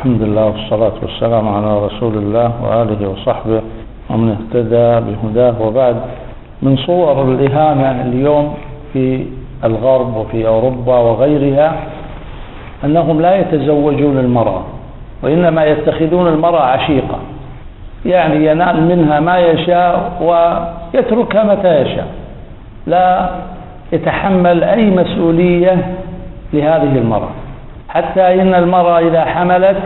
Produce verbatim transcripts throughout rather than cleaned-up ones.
الحمد لله والصلاة والسلام على رسول الله وآله وصحبه ومن اهتدى بهداه. وبعد، من صور الإهانة اليوم في الغرب وفي أوروبا وغيرها أنهم لا يتزوجون المرأة، وإنما يتخذون المرأة عشيقة، يعني ينال منها ما يشاء ويتركها متى يشاء، لا يتحمل أي مسؤولية لهذه المرأة. حتى إن المرأة إذا حملت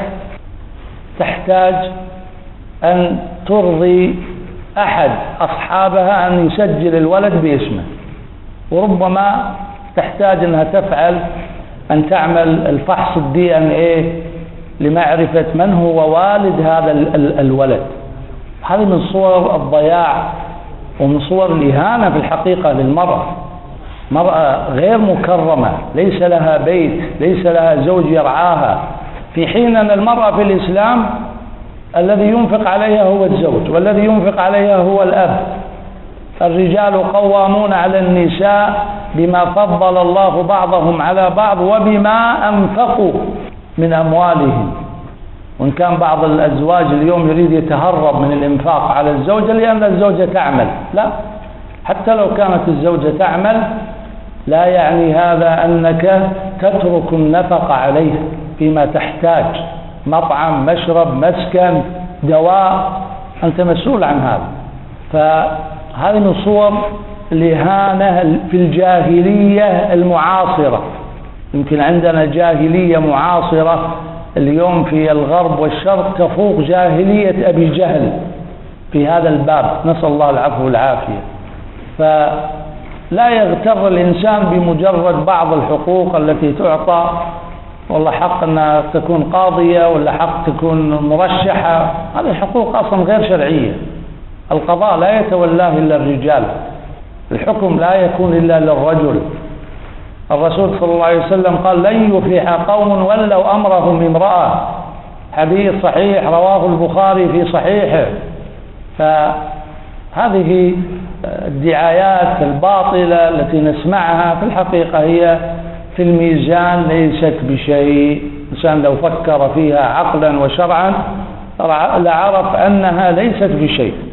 تحتاج أن ترضي أحد أصحابها أن يسجل الولد باسمه، وربما تحتاج أنها تفعل أن تعمل الفحص الدي ان ايه لمعرفة من هو والد هذا الولد. هذه من صور الضياع ومن صور الإهانة في الحقيقة للمرأة. مرأة غير مكرمة، ليس لها بيت، ليس لها زوج يرعاها، في حين أن المرأة في الإسلام الذي ينفق عليها هو الزوج، والذي ينفق عليها هو الأب. الرجال قوامون على النساء بما فضل الله بعضهم على بعض وبما أنفقوا من أموالهم. وإن كان بعض الأزواج اليوم يريد يتهرب من الإنفاق على الزوجة لأن الزوجة تعمل، لا، حتى لو كانت الزوجة تعمل لا يعني هذا أنك تترك النفقة عليها فيما تحتاج، مطعم، مشرب، مسكن، دواء، أنت مسؤول عن هذا. فهذه من صور الإهانة في الجاهلية المعاصرة. يمكن عندنا جاهلية معاصرة اليوم في الغرب والشرق تفوق جاهلية أبي جهل في هذا الباب، نسأل الله العفو والعافية. فلا يغتر الإنسان بمجرد بعض الحقوق التي تعطى، والله حق أنها تكون قاضية ولا حق تكون مرشحة، هذه حقوق أصلا غير شرعية. القضاء لا يتولاه إلا الرجال، الحكم لا يكون إلا للرجل. الرسول صلى الله عليه وسلم قال: لن يفلح قوم ولوا أمرهم امرأة، حديث صحيح رواه البخاري في صحيحه. فهذه الدعايات الباطلة التي نسمعها في الحقيقة هي في الميزان ليست بشيء. الإنسان لو فكر فيها عقلا وشرعا لعرف أنها ليست بشيء.